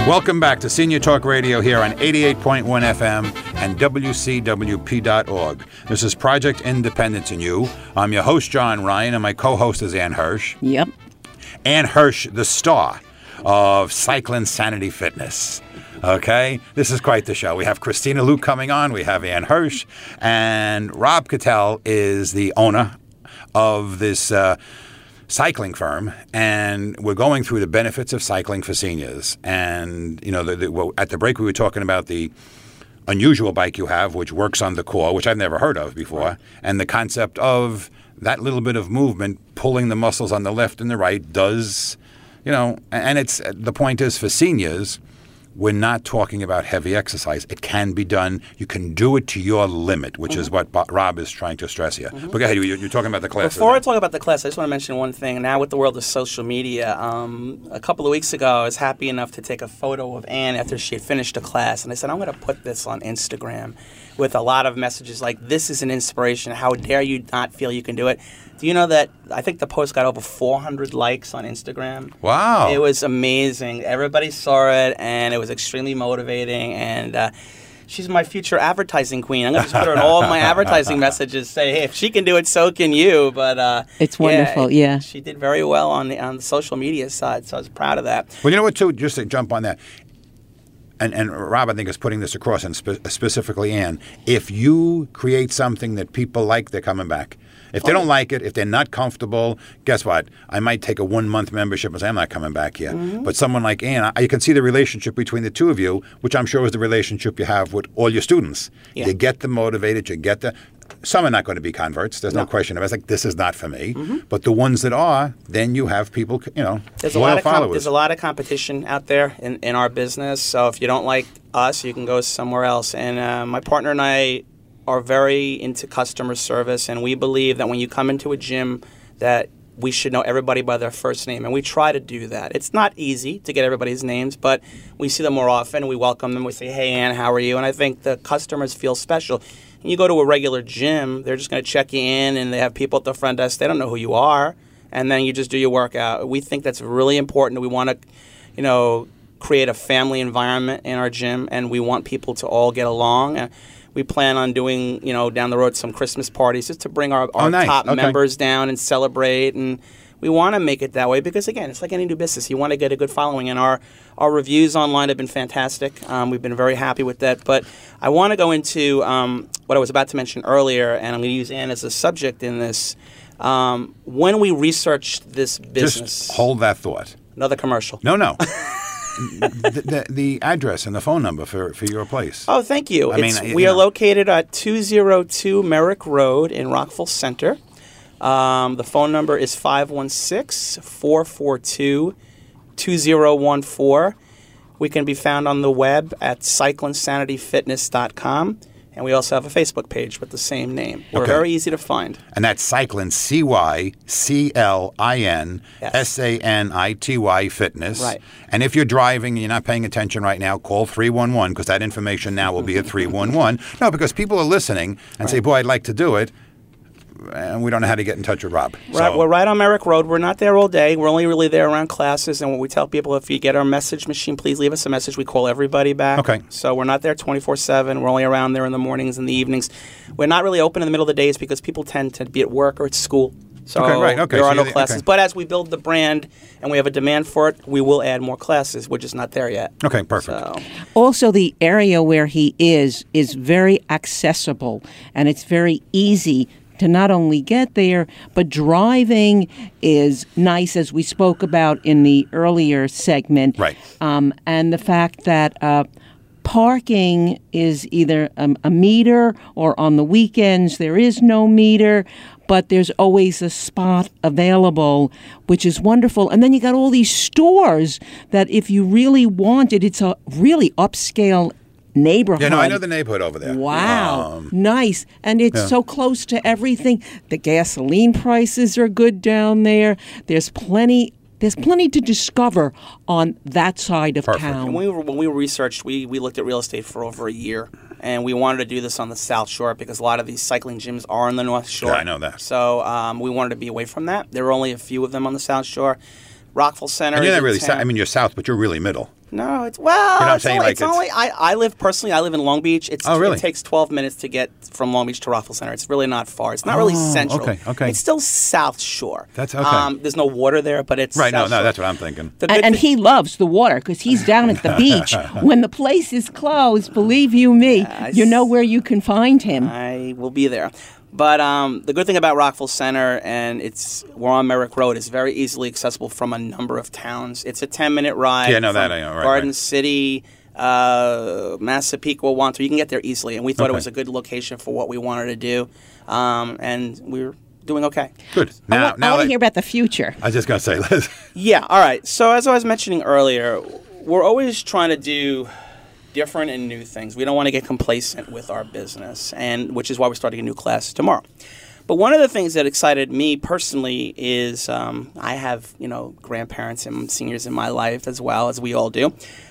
Welcome back to Senior Talk Radio here on 88.1 FM and WCWP.org. This is Project Independence in You. I'm your host, John Ryan, and my co-host is Ann Hirsch. Yep. Ann Hirsch, the star of Cycling Sanity Fitness. Okay? This is quite the show. We have Christina Luke coming on. We have Ann Hirsch. And Rob Cattell is the owner of this cycling firm, and we're going through the benefits of cycling for seniors. And, you know, at the break we were talking about the unusual bike you have, which works on the core, which I've never heard of before, and the concept of that little bit of movement, pulling the muscles on the left and the right does, you know, and it's the point is for seniors, we're not talking about heavy exercise. It can be done. You can do it to your limit, which is what Rob is trying to stress here. But go ahead. You're talking about the class. Before I talk about the class, I just want to mention one thing. Now with the world of social media, a couple of weeks ago, I was happy enough to take a photo of Ann after she had finished a class. And I said, I'm going to put this on Instagram with a lot of messages like, this is an inspiration. How dare you not feel you can do it? Do you know that I think the post got over 400 likes on Instagram? Wow. It was amazing. Everybody saw it, and it was extremely motivating. And she's my future advertising queen. I'm going to just put her in all of my advertising messages, say, hey, if she can do it, so can you. But it's wonderful, yeah. She did very well on the social media side, so I was proud of that. Well, you know what, too, just to jump on that, and Rob, I think, is putting this across, and specifically Ann, if you create something that people like, they're coming back. If they don't like it, if they're not comfortable, guess what? I might take a 1-month membership and say, I'm not coming back here. But someone like Ann, you can see the relationship between the two of you, which I'm sure is the relationship you have with all your students. Yeah. You get them motivated, you get the... Some are not going to be converts. There's no question about it. It's like, this is not for me. But the ones that are, then you have people, you know, loyal followers. There's a lot of competition out there in our business. So if you don't like us, you can go somewhere else. And my partner and I are very into customer service, and we believe that when you come into a gym that we should know everybody by their first name, and we try to do that. It's not easy to get everybody's names, but we see them more often. We welcome them. We say, hey, Ann, how are you? And I think the customers feel special. And you go to a regular gym, they're just going to check you in, and they have people at the front desk. They don't know who you are, and then you just do your workout. We think that's really important. We want to, you know, create a family environment in our gym, and we want people to all get along. We plan on doing, you know, down the road some Christmas parties just to bring our top members down and celebrate. And we want to make it that way because, again, it's like any new business. You want to get a good following. And our reviews online have been fantastic. We've been very happy with that. But I want to go into what I was about to mention earlier, and I'm going to use Ann as a subject in this. When we researched this business... Just hold that thought. Another commercial. No. the address and the phone number for your place. Oh, thank you. We are located at 202 Merrick Road in Rockville Center. The phone number is 516-442-2014. We can be found on the web at cyclingsanityfitness.com. And we also have a Facebook page with the same name. We're very easy to find. And that's Cycling, CYCLINSANITY Fitness. Right. And if you're driving and you're not paying attention right now, call 311 because that information now will be at 311. No, because people are listening and say, boy, I'd like to do it. And we don't know how to get in touch with Rob. Right, we're right on Merrick Road. We're not there all day. We're only really there around classes. And what we tell people, if you get our message machine, please leave us a message. We call everybody back. Okay. So we're not there 24/7. We're only around there in the mornings and the evenings. We're not really open in the middle of the days because people tend to be at work or at school. So there are no classes. But as we build the brand and we have a demand for it, we will add more classes. We're just not there yet. Okay, perfect. So. Also, the area where he is very accessible, and it's very easy to not only get there, but driving is nice, as we spoke about in the earlier segment. Right. And the fact that parking is either a meter or on the weekends there is no meter, but there's always a spot available, which is wonderful. And then you got all these stores that if you really want it, it's a really upscale neighborhood. Yeah, no, I know the neighborhood over there. Wow, nice. And it's so close to everything. The gasoline prices are good down there. There's plenty to discover on that side of town. And when we researched, we looked at real estate for over a year. And we wanted to do this on the South Shore because a lot of these cycling gyms are on the North Shore. Yeah, I know that. So we wanted to be away from that. There were only a few of them on the South Shore. Rockville Center. And you're not really south. I mean, you're south, but you're really middle. No, it's I live personally. I live in Long Beach. Really? It takes 12 minutes to get from Long Beach to Rockville Center. It's really not far. It's not really central. Okay. It's still South Shore. That's okay. There's no water there, but it's right. South No, Shore. that's what I'm thinking. And he loves the water because he's down at the beach. When the place is closed, believe you me, you know where you can find him. I will be there. But the good thing about Rockville Center, and we're on Merrick Road, it's very easily accessible from a number of towns. It's a 10-minute ride. Yeah, no, that I know. Right, Garden City, Massapequa, Wanto. You can get there easily, and we thought it was a good location for what we wanted to do, and we're doing okay. Good. I want to hear about the future. I was just going to say, Liz. Yeah, all right. So as I was mentioning earlier, we're always trying to do different and new things. We don't want to get complacent with our business, and which is why we're starting a new class tomorrow. But one of the things that excited me personally is I have grandparents and seniors in my life as well, as we all do.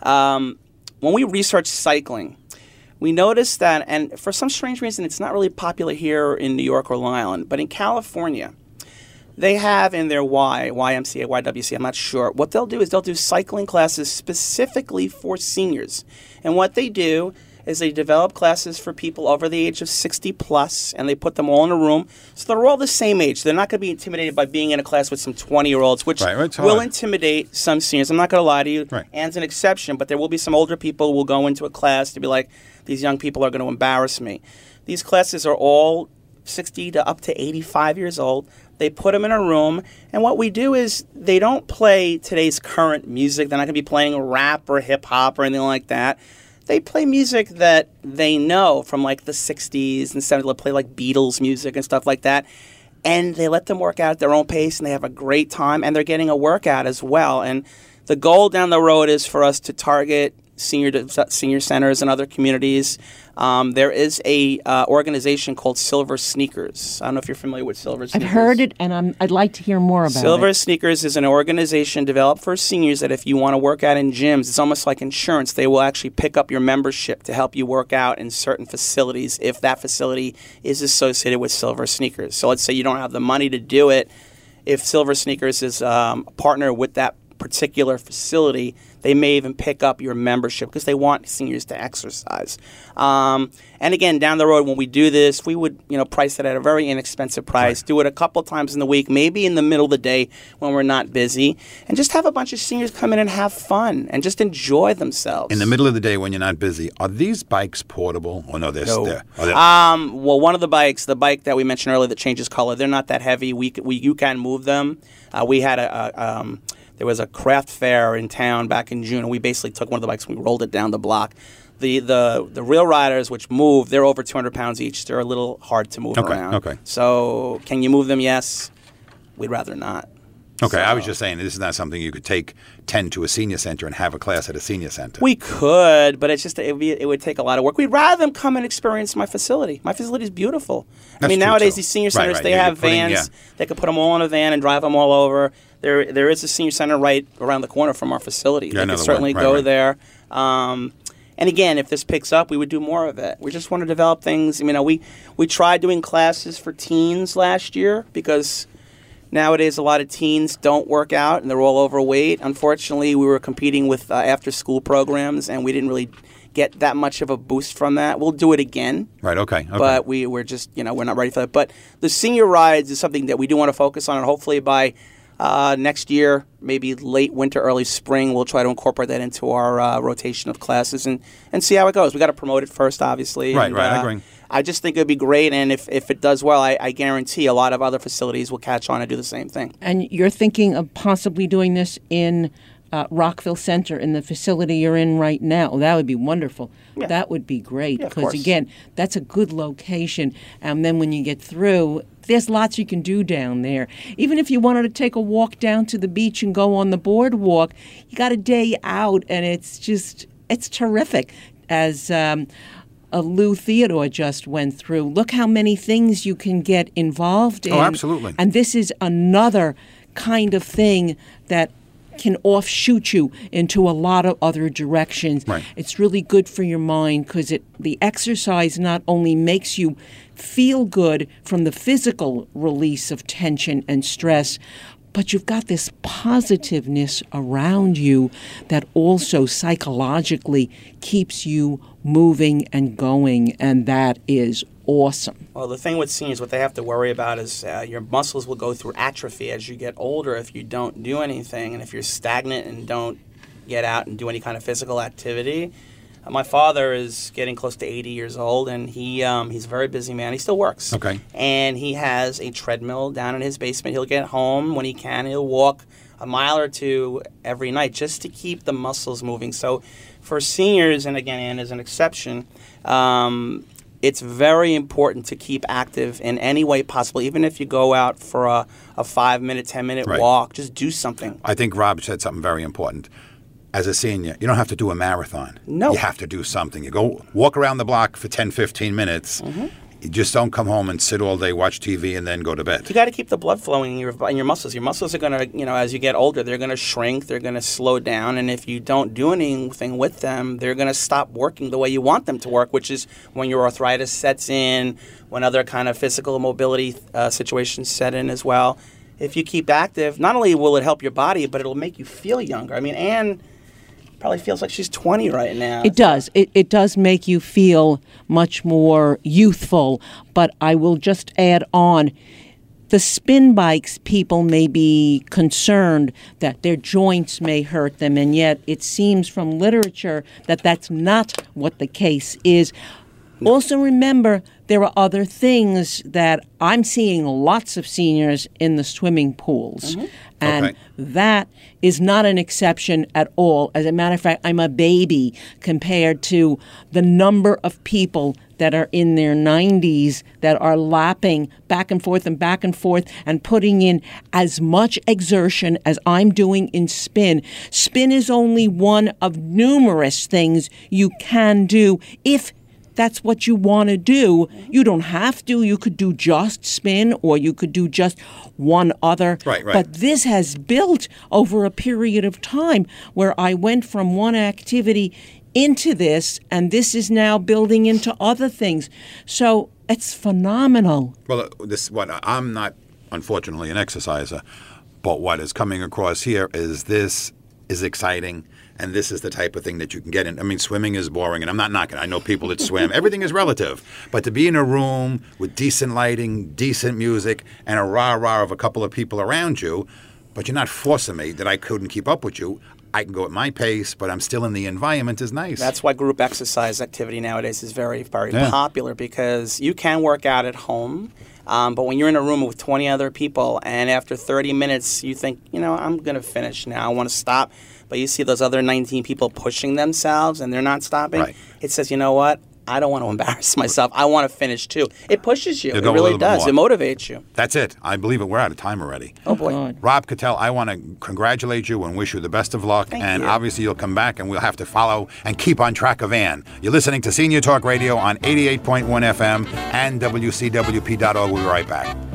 When we researched cycling, we noticed that, and for some strange reason, it's not really popular here in New York or Long Island, but in California, they have in their YMCA, YWCA, I'm not sure. What they'll do is they'll do cycling classes specifically for seniors. And what they do is they develop classes for people over the age of 60 plus, and they put them all in a room. So they're all the same age. They're not going to be intimidated by being in a class with some 20-year-olds, which will intimidate some seniors. I'm not going to lie to you. Right. Anne's an exception, but there will be some older people who will go into a class to be like, these young people are going to embarrass me. These classes are all 60 to up to 85 years old. They put them in a room, and what we do is they don't play today's current music. They're not going to be playing rap or hip-hop or anything like that. They play music that they know from like the 60s and 70s. They'll play like Beatles music and stuff like that, and they let them work out at their own pace, and they have a great time, and they're getting a workout as well. And the goal down the road is for us to target senior centers and other communities. There is a organization called Silver Sneakers. I don't know if you're familiar with Silver Sneakers. I've heard it, and I'd like to hear more about it. Silver Sneakers is an organization developed for seniors that if you want to work out in gyms, it's almost like insurance. They will actually pick up your membership to help you work out in certain facilities if that facility is associated with Silver Sneakers. So let's say you don't have the money to do it. If Silver Sneakers is a partner with that particular facility, they may even pick up your membership because they want seniors to exercise. And again, down the road when we do this, we would price it at a very inexpensive price. Right. Do it a couple times in the week, maybe in the middle of the day when we're not busy, and just have a bunch of seniors come in and have fun and just enjoy themselves. In the middle of the day when you're not busy, are these bikes portable? Or no, they're no. Well, one of the bike that we mentioned earlier that changes color, they're not that heavy. You can move them. We had there was a craft fair in town back in June, and we basically took one of the bikes and we rolled it down the block. The real riders, which move, they're over 200 pounds each. They're a little hard to move around. Okay. So can you move them? Yes. We'd rather not. Okay, I was just saying this is not something you could tend to a senior center and have a class at a senior center. We could, but it would take a lot of work. We'd rather them come and experience my facility. My facility is beautiful. That's nowadays true, these senior centers, they Yeah, have vans. They could put them all in a van and drive them all over. There is a senior center right around the corner from our facility. They could certainly go there. And again, if this picks up, we would do more of it. We just want to develop things. We tried doing classes for teens last year because nowadays a lot of teens don't work out and they're all overweight. Unfortunately, we were competing with after-school programs, and we didn't really get that much of a boost from that. We'll do it again. Right, okay. But we're just, we're not ready for that. But the senior rides is something that we do want to focus on, and hopefully by next year, maybe late winter, early spring, we'll try to incorporate that into our rotation of classes and see how it goes. We got to promote it first, obviously. Right, I agree. I just think it would be great, and if it does well, I guarantee a lot of other facilities will catch on and do the same thing. And you're thinking of possibly doing this in Rockville Center, in the facility you're in right now. That would be wonderful. Yeah. That would be great because, again, that's a good location. And then when you get through, there's lots you can do down there. Even if you wanted to take a walk down to the beach and go on the boardwalk, you got a day out, and it's terrific. As Lou Theodore just went through, look how many things you can get involved in. Oh, absolutely. And this is another kind of thing that can offshoot you into a lot of other directions. Right. It's really good for your mind because the exercise not only makes you feel good from the physical release of tension and stress, but you've got this positiveness around you that also psychologically keeps you moving and going, and that is awesome. Well, the thing with seniors, what they have to worry about is your muscles will go through atrophy as you get older if you don't do anything, and if you're stagnant and don't get out and do any kind of physical activity. My father is getting close to 80 years old, and he's a very busy man. He still works. Okay. And he has a treadmill down in his basement. He'll get home when he can. He'll walk a mile or two every night just to keep the muscles moving. So for seniors, and again, Ann is an exception, it's very important to keep active in any way possible. Even if you go out for a 5-minute, 10-minute Right. walk, just do something. I think Rob said something very important. As a senior, you don't have to do a marathon. No. You have to do something. You go walk around the block for 10, 15 minutes. You just don't come home and sit all day, watch TV, and then go to bed. You got to keep the blood flowing in your muscles. Your muscles are going to, as you get older, they're going to shrink, they're going to slow down, and if you don't do anything with them, they're going to stop working the way you want them to work, which is when your arthritis sets in, when other kind of physical mobility situations set in as well. If you keep active, not only will it help your body, but it'll make you feel younger. I mean, Ann probably feels like she's 20 right now. It does. It does make you feel much more youthful. But I will just add on, the spin bikes, people may be concerned that their joints may hurt them, and yet it seems from literature that that's not what the case is. Also remember, there are other things that I'm seeing lots of seniors in the swimming pools. And Okay. that is not an exception at all. As a matter of fact, I'm a baby compared to the number of people that are in their 90s that are lapping back and forth and putting in as much exertion as I'm doing in spin. Spin is only one of numerous things you can do if that's what you want to do. You don't have to. You could do just spin, or you could do just one other. Right. But this has built over a period of time where I went from one activity into this, and this is now building into other things. So it's phenomenal. Well, I'm not, unfortunately, an exerciser, but what is coming across here is this is exciting. And this is the type of thing that you can get in. I mean, swimming is boring, and I'm not knocking. I know people that swim. Everything is relative. But to be in a room with decent lighting, decent music, and a rah-rah of a couple of people around you, but you're not forcing me that I couldn't keep up with you. I can go at my pace, but I'm still in the environment is nice. That's why group exercise activity nowadays is very, very popular, because you can work out at home. But when you're in a room with 20 other people and after 30 minutes you think, I'm going to finish now, I want to stop. But you see those other 19 people pushing themselves and they're not stopping. Right. It says, you know what? I don't want to embarrass myself. I want to finish too. It pushes you. You It go a really little bit does. It more. motivates you. That's it. I believe it. We're out of time already. Oh, boy. God. Rob Cattell, I want to congratulate you and wish you the best of luck. Thank and you. obviously you'll come back and we'll have to follow and keep on track of Ann. You're listening to Senior Talk Radio on 88.1 FM and WCWP.org. We'll be right back.